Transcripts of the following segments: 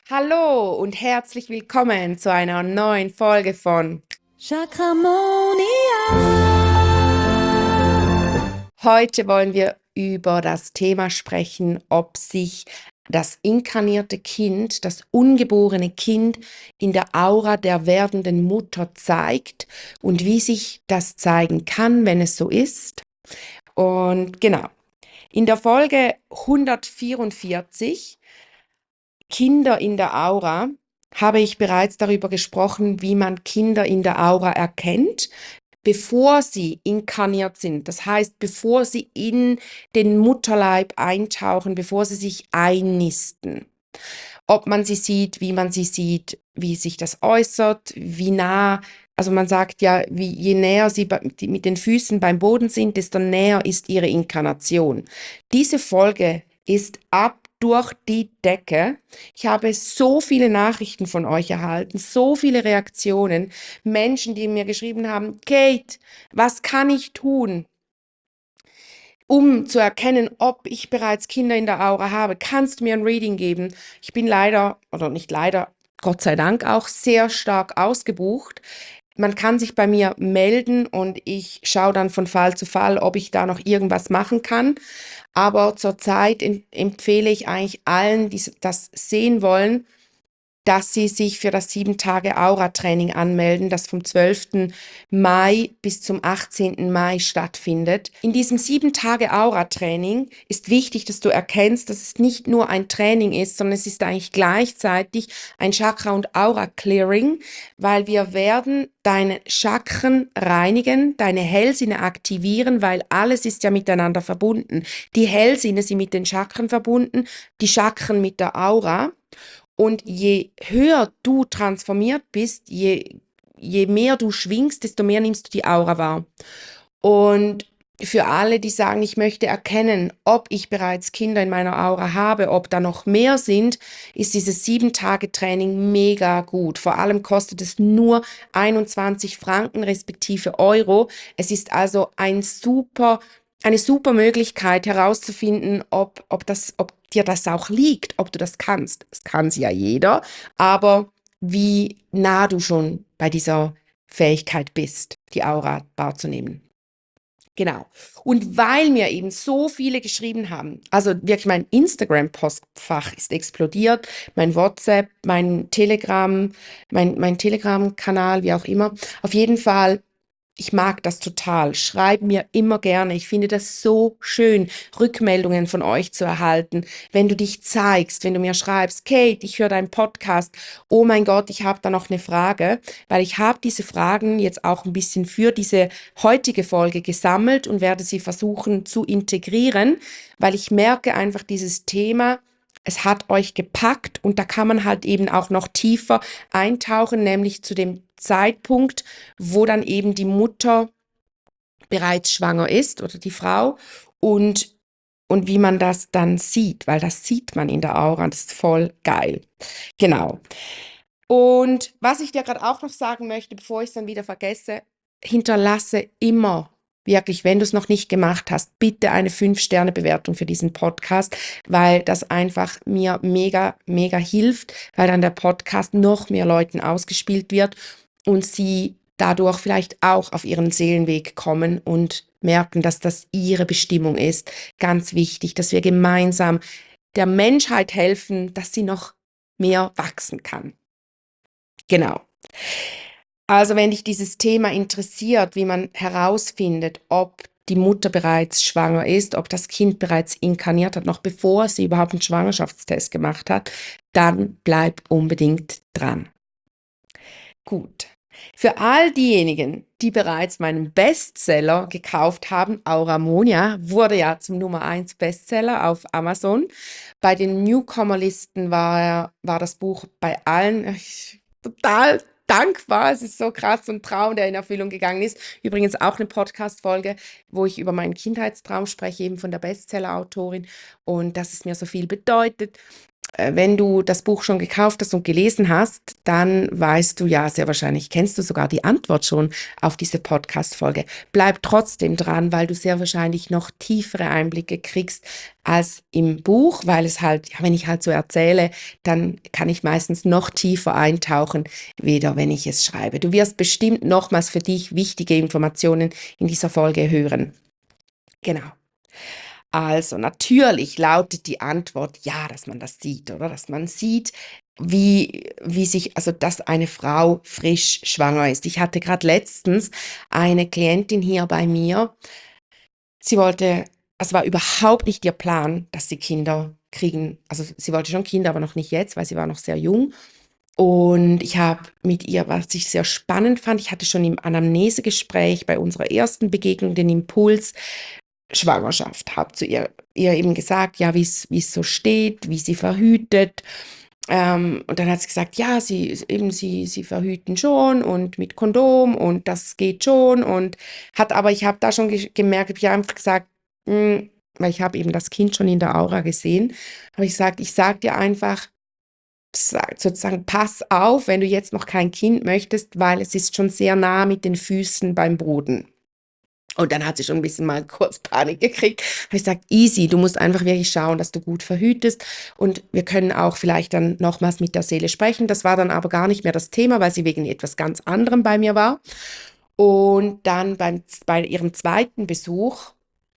Hallo und herzlich willkommen zu einer neuen Folge von Chakramonia. Heute wollen wir über das Thema sprechen, ob sich das inkarnierte Kind, das ungeborene Kind in der Aura der werdenden Mutter zeigt und wie sich das zeigen kann, wenn es so ist. Und genau, in der Folge 144 Kinder in der Aura habe ich bereits darüber gesprochen, wie man Kinder in der Aura erkennt, bevor sie inkarniert sind. Das heißt, bevor sie in den Mutterleib eintauchen, bevor sie sich einnisten. Ob man sie sieht, wie man sie sieht, wie sich das äußert, wie nah, also man sagt ja, je näher sie mit den Füßen beim Boden sind, desto näher ist ihre Inkarnation. Diese Folge ist ab durch die Decke. Ich habe so viele Nachrichten von euch erhalten, so viele Reaktionen, Menschen, die mir geschrieben haben, Kate, was kann ich tun, um zu erkennen, ob ich bereits Kinder in der Aura habe? Kannst du mir ein Reading geben? Ich bin leider, oder nicht leider, Gott sei Dank auch sehr stark ausgebucht. Man kann sich bei mir melden und ich schaue dann von Fall zu Fall, ob ich da noch irgendwas machen kann. Aber zurzeit empfehle ich eigentlich allen, die das sehen wollen, dass sie sich für das 7-Tage-Aura-Training anmelden, das vom 12. Mai bis zum 18. Mai stattfindet. In diesem 7-Tage-Aura-Training ist wichtig, dass du erkennst, dass es nicht nur ein Training ist, sondern es ist eigentlich gleichzeitig ein Chakra- und Aura-Clearing, weil wir werden deine Chakren reinigen, deine Hellsinne aktivieren, weil alles ist ja miteinander verbunden. Die Hellsinne sind mit den Chakren verbunden, die Chakren mit der Aura. Und je höher du transformiert bist, je mehr du schwingst, desto mehr nimmst du die Aura wahr. Und für alle, die sagen, ich möchte erkennen, ob ich bereits Kinder in meiner Aura habe, ob da noch mehr sind, ist dieses 7-Tage-Training mega gut. Vor allem kostet es nur 21 Franken respektive Euro. Es ist also eine super Möglichkeit herauszufinden, ob dir das auch liegt, ob du das kannst. Das kann es ja jeder, aber wie nah du schon bei dieser Fähigkeit bist, die Aura wahrzunehmen. Genau. Und weil mir eben so viele geschrieben haben, also wirklich mein Instagram-Postfach ist explodiert, mein WhatsApp, mein Telegram-Kanal, wie auch immer. Auf jeden Fall, ich mag das total. Schreib mir immer gerne. Ich finde das so schön, Rückmeldungen von euch zu erhalten. Wenn du dich zeigst, wenn du mir schreibst, Kate, ich höre deinen Podcast. Oh mein Gott, ich habe da noch eine Frage, weil ich habe diese Fragen jetzt auch ein bisschen für diese heutige Folge gesammelt und werde sie versuchen zu integrieren, weil ich merke einfach dieses Thema, es hat euch gepackt und da kann man halt eben auch noch tiefer eintauchen, nämlich zu dem Zeitpunkt, wo dann eben die Mutter bereits schwanger ist oder die Frau und, und wie man das dann sieht, weil das sieht man in der Aura, das ist voll geil. Genau. Und was ich dir gerade auch noch sagen möchte, bevor ich es dann wieder vergesse, hinterlasse immer, wirklich, wenn du es noch nicht gemacht hast, bitte eine 5-Sterne-Bewertung für diesen Podcast, weil das einfach mir mega, mega hilft, weil dann der Podcast noch mehr Leuten ausgespielt wird und sie dadurch vielleicht auch auf ihren Seelenweg kommen und merken, dass das ihre Bestimmung ist. Ganz wichtig, dass wir gemeinsam der Menschheit helfen, dass sie noch mehr wachsen kann. Genau. Also wenn dich dieses Thema interessiert, wie man herausfindet, ob die Mutter bereits schwanger ist, ob das Kind bereits inkarniert hat, noch bevor sie überhaupt einen Schwangerschaftstest gemacht hat, dann bleib unbedingt dran. Gut. Für all diejenigen, die bereits meinen Bestseller gekauft haben, Auramonia, wurde ja zum Nummer 1 Bestseller auf Amazon. Bei den Newcomer-Listen war das Buch bei allen total dankbar. Es ist so krass, so ein Traum, der in Erfüllung gegangen ist. Übrigens auch eine Podcast-Folge, wo ich über meinen Kindheitstraum spreche, eben von der Bestseller-Autorin und dass es mir so viel bedeutet. wenn du das Buch schon gekauft hast und gelesen hast, dann weißt du ja, sehr wahrscheinlich kennst du sogar die Antwort schon auf diese Podcast-Folge. Bleib trotzdem dran, weil du sehr wahrscheinlich noch tiefere Einblicke kriegst als im Buch, weil es halt, ja, wenn ich halt so erzähle, dann kann ich meistens noch tiefer eintauchen, weder wenn ich es schreibe. Du wirst bestimmt nochmals für dich wichtige Informationen in dieser Folge hören. Genau. Also natürlich lautet die Antwort ja, dass man das sieht, oder? Dass man sieht, wie sich, also dass eine Frau frisch schwanger ist. Ich hatte gerade letztens eine Klientin hier bei mir. Sie wollte, es war überhaupt nicht ihr Plan, dass sie Kinder kriegen. Also sie wollte schon Kinder, aber noch nicht jetzt, weil sie war noch sehr jung. Und ich habe mit ihr, was ich sehr spannend fand, ich hatte schon im Anamnesegespräch bei unserer ersten Begegnung den Impuls, Schwangerschaft, habe zu ihr eben gesagt, ja, wie es so steht, wie sie verhütet. Und dann hat sie gesagt, ja, sie verhüten schon und mit Kondom und das geht schon und aber ich habe da schon gemerkt, ich habe einfach gesagt, weil ich habe eben das Kind schon in der Aura gesehen, habe ich gesagt, ich sage dir einfach, sozusagen, pass auf, wenn du jetzt noch kein Kind möchtest, weil es ist schon sehr nah mit den Füßen beim Boden. Und dann hat sie schon ein bisschen mal kurz Panik gekriegt. Habe ich gesagt: „Easy, du musst einfach wirklich schauen, dass du gut verhütest und wir können auch vielleicht dann nochmals mit der Seele sprechen.“ Das war dann aber gar nicht mehr das Thema, weil sie wegen etwas ganz anderem bei mir war. Und dann bei ihrem zweiten Besuch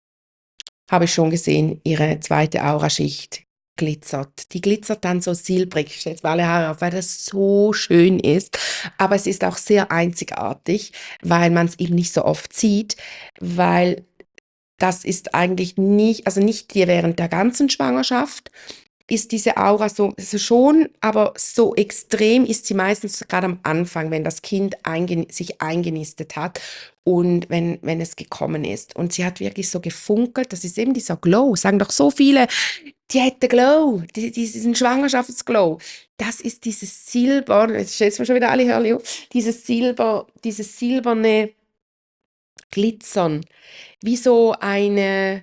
habe ich schon gesehen, ihre zweite Auraschicht glitzert. Die glitzert dann so silbrig. Ich stelle jetzt mal alle Haare auf, weil das so schön ist. Aber es ist auch sehr einzigartig, weil man es eben nicht so oft sieht, weil das ist eigentlich nicht, also nicht dir während der ganzen Schwangerschaft ist diese Aura so, also schon, aber so extrem ist sie meistens gerade am Anfang, wenn das Kind sich eingenistet hat und wenn es gekommen ist. Und sie hat wirklich so gefunkelt, das ist eben dieser Glow, sagen doch so viele, die hätte Glow, diesen Schwangerschaftsglow. Das ist dieses Silber, jetzt stellt mir schon wieder alle Hörli auf, dieses silberne Glitzern, wie so eine,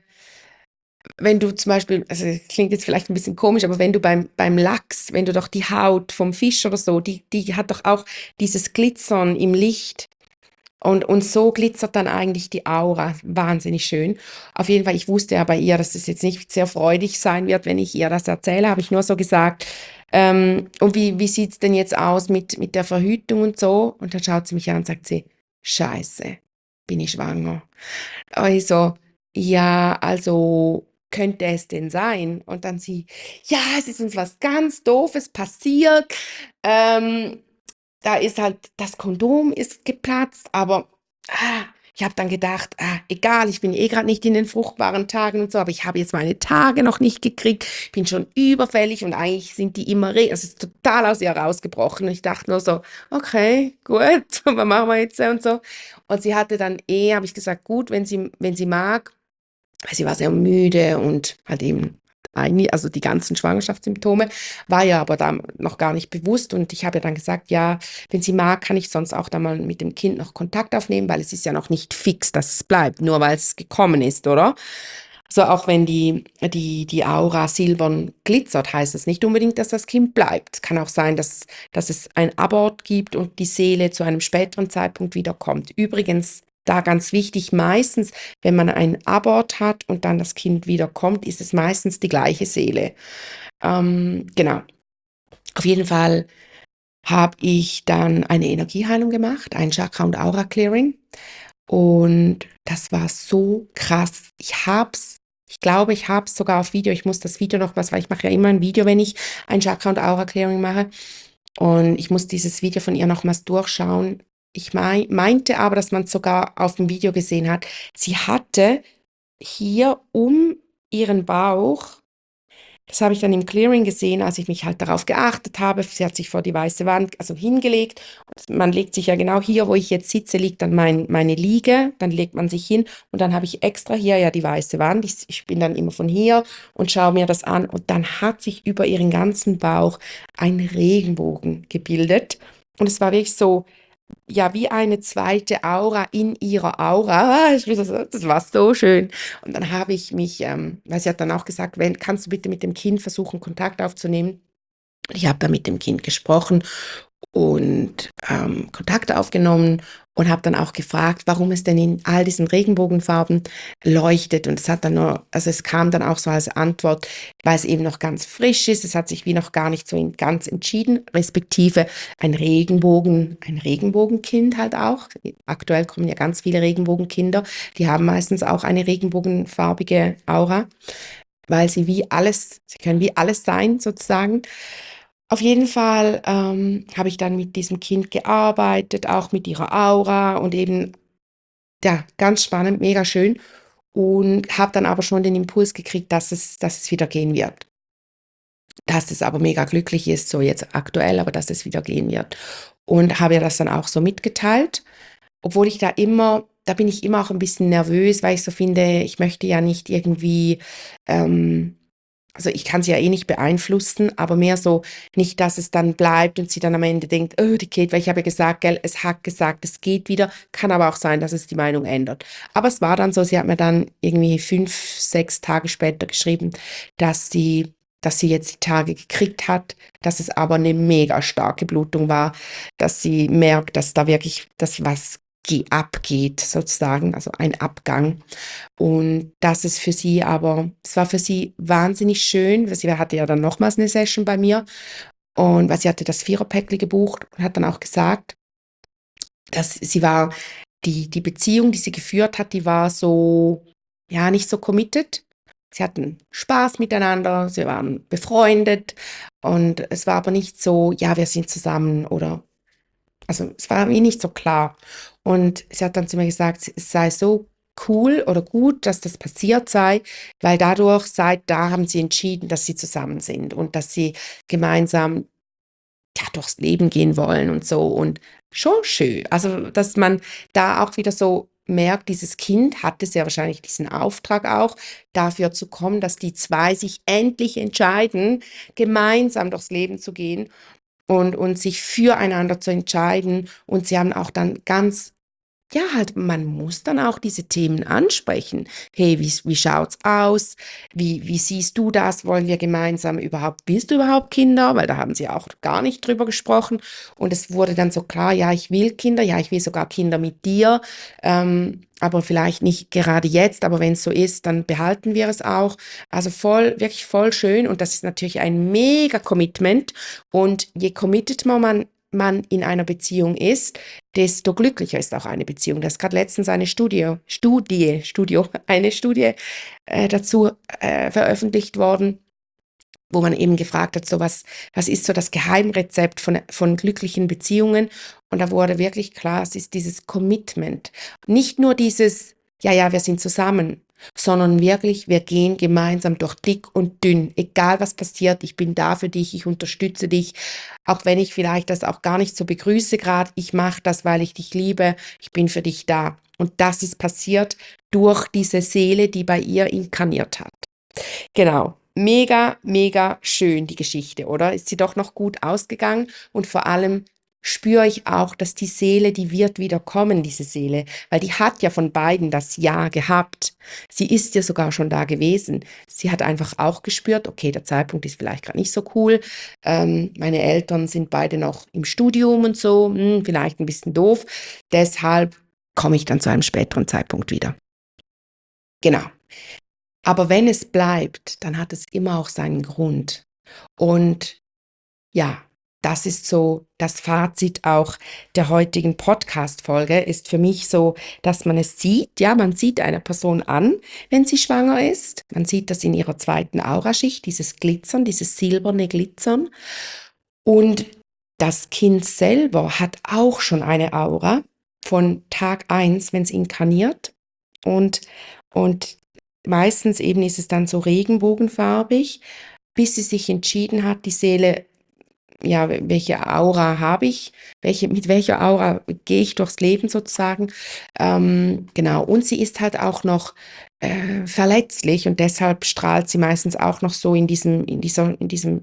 wenn du zum Beispiel, also das klingt jetzt vielleicht ein bisschen komisch, aber wenn du beim Lachs, wenn du doch die Haut vom Fisch oder so, die hat doch auch dieses Glitzern im Licht. Und so glitzert dann eigentlich die Aura. Wahnsinnig schön. Auf jeden Fall, ich wusste ja bei ihr, dass es jetzt nicht sehr freudig sein wird, wenn ich ihr das erzähle, habe ich nur so gesagt, und wie sieht es denn jetzt aus mit der Verhütung und so? Und dann schaut sie mich an und sagt sie, Scheiße, bin ich schwanger? Also, ja, also könnte es denn sein? Und dann sie, ja, es ist uns was ganz Doofes passiert. Ähm, Da ist halt, das Kondom ist geplatzt, aber ich habe dann gedacht, egal, ich bin eh gerade nicht in den fruchtbaren Tagen und so, aber ich habe jetzt meine Tage noch nicht gekriegt, bin schon überfällig und eigentlich sind die immer, es ist total aus ihr rausgebrochen. Und ich dachte nur so, okay, gut, was machen wir jetzt und so. Und sie hatte dann habe ich gesagt, gut, wenn sie mag, weil sie war sehr müde und halt eben also die ganzen Schwangerschaftssymptome, war ja aber da noch gar nicht bewusst und ich habe ja dann gesagt, ja, wenn sie mag, kann ich sonst auch da mal mit dem Kind noch Kontakt aufnehmen, weil es ist ja noch nicht fix, dass es bleibt, nur weil es gekommen ist, oder? Also auch wenn die Aura silbern glitzert, heißt das nicht unbedingt, dass das Kind bleibt. Es kann auch sein, dass es ein Abort gibt und die Seele zu einem späteren Zeitpunkt wiederkommt. Übrigens, da ganz wichtig, meistens, wenn man einen Abort hat und dann das Kind wiederkommt, ist es meistens die gleiche Seele. Genau. Auf jeden Fall habe ich dann eine Energieheilung gemacht, ein Chakra- und Aura-Clearing. Und das war so krass. Ich glaube, ich habe es sogar auf Video. Ich muss das Video noch was, weil ich mache ja immer ein Video, wenn ich ein Chakra- und Aura-Clearing mache. Und ich muss dieses Video von ihr nochmals durchschauen. Ich meinte aber, dass man es sogar auf dem Video gesehen hat. Sie hatte hier um ihren Bauch, das habe ich dann im Clearing gesehen, als ich mich halt darauf geachtet habe. Sie hat sich vor die weiße Wand, also hingelegt. Man legt sich ja genau hier, wo ich jetzt sitze, liegt dann meine Liege. Dann legt man sich hin und dann habe ich extra hier ja die weiße Wand. Ich bin dann immer von hier und schaue mir das an. Und dann hat sich über ihren ganzen Bauch ein Regenbogen gebildet. Und es war wirklich so ja, wie eine zweite Aura in ihrer Aura. Das war so schön. Und dann habe ich mich, weil sie hat dann auch gesagt, wenn, kannst du bitte mit dem Kind versuchen, Kontakt aufzunehmen? Ich habe da mit dem Kind gesprochen und Kontakt aufgenommen und habe dann auch gefragt, warum es denn in all diesen Regenbogenfarben leuchtet. Und es hat dann nur, also es kam dann auch so als Antwort, weil es eben noch ganz frisch ist. Es hat sich wie noch gar nicht so ganz entschieden, respektive ein Regenbogenkind halt auch. Aktuell kommen ja ganz viele Regenbogenkinder. Die haben meistens auch eine regenbogenfarbige Aura, weil sie können wie alles sein sozusagen. Auf jeden Fall habe ich dann mit diesem Kind gearbeitet, auch mit ihrer Aura und eben, ja, ganz spannend, mega schön und habe dann aber schon den Impuls gekriegt, dass es wieder gehen wird. Dass es aber mega glücklich ist, so jetzt aktuell, aber dass es wieder gehen wird. Und habe ihr das dann auch so mitgeteilt, obwohl da bin ich immer auch ein bisschen nervös, weil ich so finde, ich möchte ja nicht irgendwie, ähm, also ich kann sie ja eh nicht beeinflussen, aber mehr so, nicht, dass es dann bleibt und sie dann am Ende denkt, oh, die geht, weil ich habe ja gesagt, gell, es hat gesagt, es geht wieder, kann aber auch sein, dass es die Meinung ändert. Aber es war dann so, sie hat mir dann irgendwie 5, 6 Tage später geschrieben, dass sie, dass sie jetzt die Tage gekriegt hat, dass es aber eine mega starke Blutung war, dass sie merkt, dass da wirklich das was abgeht, sozusagen, also ein Abgang. Und es war für sie wahnsinnig schön, weil sie hatte ja dann nochmals eine Session bei mir und weil sie hatte das Viererpäckli gebucht und hat dann auch gesagt, dass sie war, die Beziehung, die sie geführt hat, die war so, ja, nicht so committed. Sie hatten Spaß miteinander, sie waren befreundet und es war aber nicht so, ja, wir sind zusammen oder also, es war mir nicht so klar. Und sie hat dann zu mir gesagt, es sei so cool oder gut, dass das passiert sei, weil dadurch seit da haben sie entschieden, dass sie zusammen sind und dass sie gemeinsam, ja, durchs Leben gehen wollen und so und schon schön. Also, dass man da auch wieder so merkt, dieses Kind hatte sehr wahrscheinlich diesen Auftrag auch, dafür zu kommen, dass die 2 sich endlich entscheiden, gemeinsam durchs Leben zu gehen und sich füreinander zu entscheiden. Und sie haben auch dann ganz, ja, halt, man muss dann auch diese Themen ansprechen. Hey, wie schaut's aus? Wie siehst du das? Wollen wir gemeinsam überhaupt, willst du überhaupt Kinder? Weil da haben sie auch gar nicht drüber gesprochen. Und es wurde dann so klar, ja, ich will Kinder, ja, ich will sogar Kinder mit dir. Aber vielleicht nicht gerade jetzt, aber wenn es so ist, dann behalten wir es auch. Also voll, wirklich voll schön. Und das ist natürlich ein mega Commitment. Und je committed man in einer Beziehung ist, desto glücklicher ist auch eine Beziehung. Da ist gerade letztens eine Studie dazu veröffentlicht worden, wo man eben gefragt hat, so was ist so das Geheimrezept von glücklichen Beziehungen? Und da wurde wirklich klar, es ist dieses Commitment. Nicht nur dieses, ja, ja, wir sind zusammen, sondern wirklich, wir gehen gemeinsam durch dick und dünn. Egal was passiert, ich bin da für dich, ich unterstütze dich, auch wenn ich vielleicht das auch gar nicht so begrüße gerade. Ich mache das, weil ich dich liebe, ich bin für dich da. Und das ist passiert durch diese Seele, die bei ihr inkarniert hat. Genau. Mega, mega schön, die Geschichte, oder? Ist sie doch noch gut ausgegangen und vor allem spüre ich auch, dass die Seele, die wird wieder kommen, diese Seele, weil die hat ja von beiden das Ja gehabt. Sie ist ja sogar schon da gewesen. Sie hat einfach auch gespürt, okay, der Zeitpunkt ist vielleicht gerade nicht so cool. Meine Eltern sind beide noch im Studium und so, vielleicht ein bisschen doof. Deshalb komme ich dann zu einem späteren Zeitpunkt wieder. Genau. Aber wenn es bleibt, dann hat es immer auch seinen Grund. Und ja, das ist so das Fazit auch der heutigen Podcast-Folge, ist für mich so, dass man es sieht. Ja, man sieht eine Person an, wenn sie schwanger ist. Man sieht das in ihrer zweiten Auraschicht, dieses Glitzern, dieses silberne Glitzern. Und das Kind selber hat auch schon eine Aura von Tag eins, wenn es inkarniert. Und, und meistens eben ist es dann so regenbogenfarbig, bis sie sich entschieden hat, die Seele, ja, welche Aura habe ich, mit welcher Aura gehe ich durchs Leben sozusagen. Genau, und sie ist halt auch noch verletzlich und deshalb strahlt sie meistens auch noch so in diesem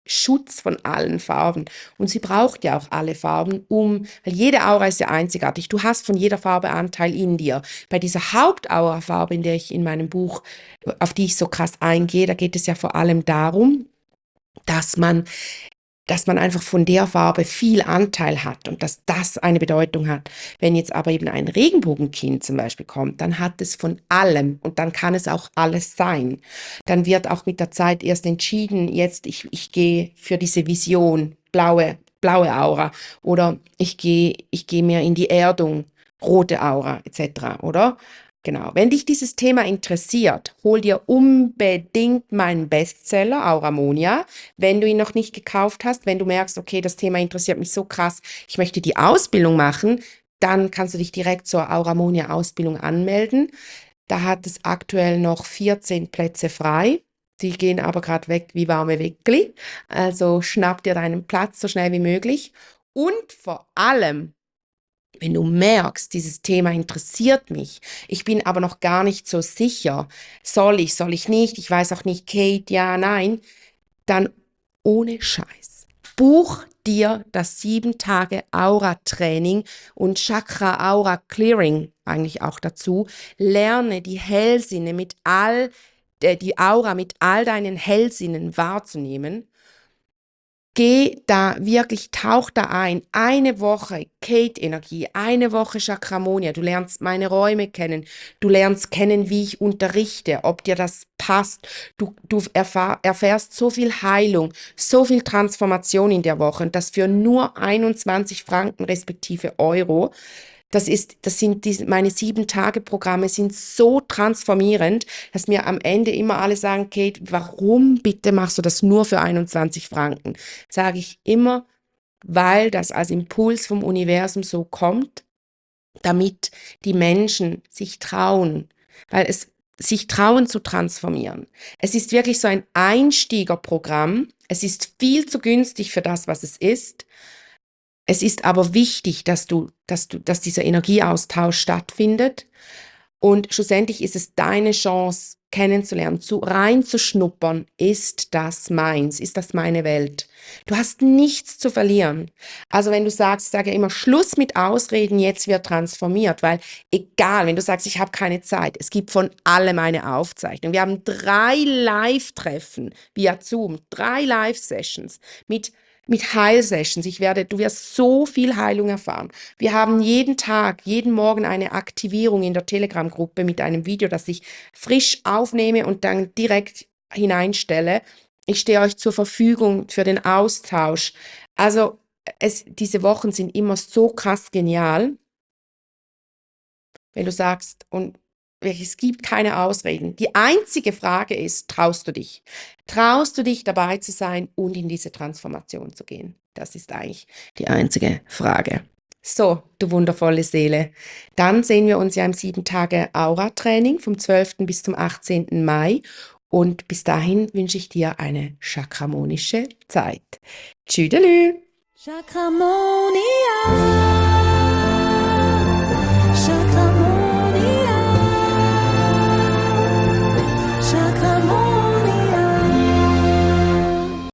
Schutz von allen Farben. Und sie braucht ja auch alle Farben, weil jede Aura ist ja einzigartig. Du hast von jeder Farbe Anteil in dir. Bei dieser Hauptaura-Farbe, in der ich in meinem Buch, auf die ich so krass eingehe, da geht es ja vor allem darum, dass man einfach von der Farbe viel Anteil hat und dass das eine Bedeutung hat. Wenn jetzt aber eben ein Regenbogenkind zum Beispiel kommt, dann hat es von allem und dann kann es auch alles sein. Dann wird auch mit der Zeit erst entschieden, jetzt ich gehe für diese Vision, blaue Aura, oder ich gehe mehr in die Erdung, rote Aura etc., oder? Genau. Wenn dich dieses Thema interessiert, hol dir unbedingt meinen Bestseller Auramonia. Wenn du ihn noch nicht gekauft hast, wenn du merkst, okay, das Thema interessiert mich so krass, ich möchte die Ausbildung machen, dann kannst du dich direkt zur Auramonia-Ausbildung anmelden. Da hat es aktuell noch 14 Plätze frei. Die gehen aber gerade weg wie warme Wickli. Also schnapp dir deinen Platz so schnell wie möglich. Und vor allem, wenn du merkst, dieses Thema interessiert mich, ich bin aber noch gar nicht so sicher, soll ich nicht, ich weiß auch nicht, Kate, ja, nein, dann ohne Scheiß. Buch dir das 7 Tage Aura-Training und Chakra-Aura-Clearing eigentlich auch dazu. Lerne die Hellsinne die Aura mit all deinen Hellsinnen wahrzunehmen. Geh da wirklich, tauch da ein. Eine Woche Kate-Energie, eine Woche Chakramonia. Du lernst meine Räume kennen. Du lernst kennen, wie ich unterrichte, ob dir das passt. Du erfährst so viel Heilung, so viel Transformation in der Woche. Und das für nur 21 Franken respektive Euro. Meine 7 Tage Programme sind so transformierend, dass mir am Ende immer alle sagen, Kate, warum bitte machst du das nur für 21 Franken? Sage ich immer, weil das als Impuls vom Universum so kommt, damit die Menschen sich trauen, sich trauen zu transformieren. Es ist wirklich so ein Einstiegerprogramm. Es ist viel zu günstig für das, was es ist. Es ist aber wichtig, dass dieser Energieaustausch stattfindet. Und schlussendlich ist es deine Chance, kennenzulernen, reinzuschnuppern. Ist das meins? Ist das meine Welt? Du hast nichts zu verlieren. Also wenn du sagst, ich sage ja immer, Schluss mit Ausreden, jetzt wird transformiert, weil egal, wenn du sagst, ich habe keine Zeit, es gibt von allem eine Aufzeichnung. Wir haben 3 Live-Treffen via Zoom, 3 Live-Sessions mit Heilsessions. Du wirst so viel Heilung erfahren. Wir haben jeden Tag, jeden Morgen eine Aktivierung in der Telegram-Gruppe mit einem Video, das ich frisch aufnehme und dann direkt hineinstelle. Ich stehe euch zur Verfügung für den Austausch. Also diese Wochen sind immer so krass genial, wenn du sagst, und es gibt keine Ausreden. Die einzige Frage ist, traust du dich? Traust du dich, dabei zu sein und in diese Transformation zu gehen? Das ist eigentlich die einzige Frage. So, du wundervolle Seele. Dann sehen wir uns ja im 7 Tage Aura-Training vom 12. bis zum 18. Mai. Und bis dahin wünsche ich dir eine chakramonische Zeit. Tschüdelü! Chakramonia.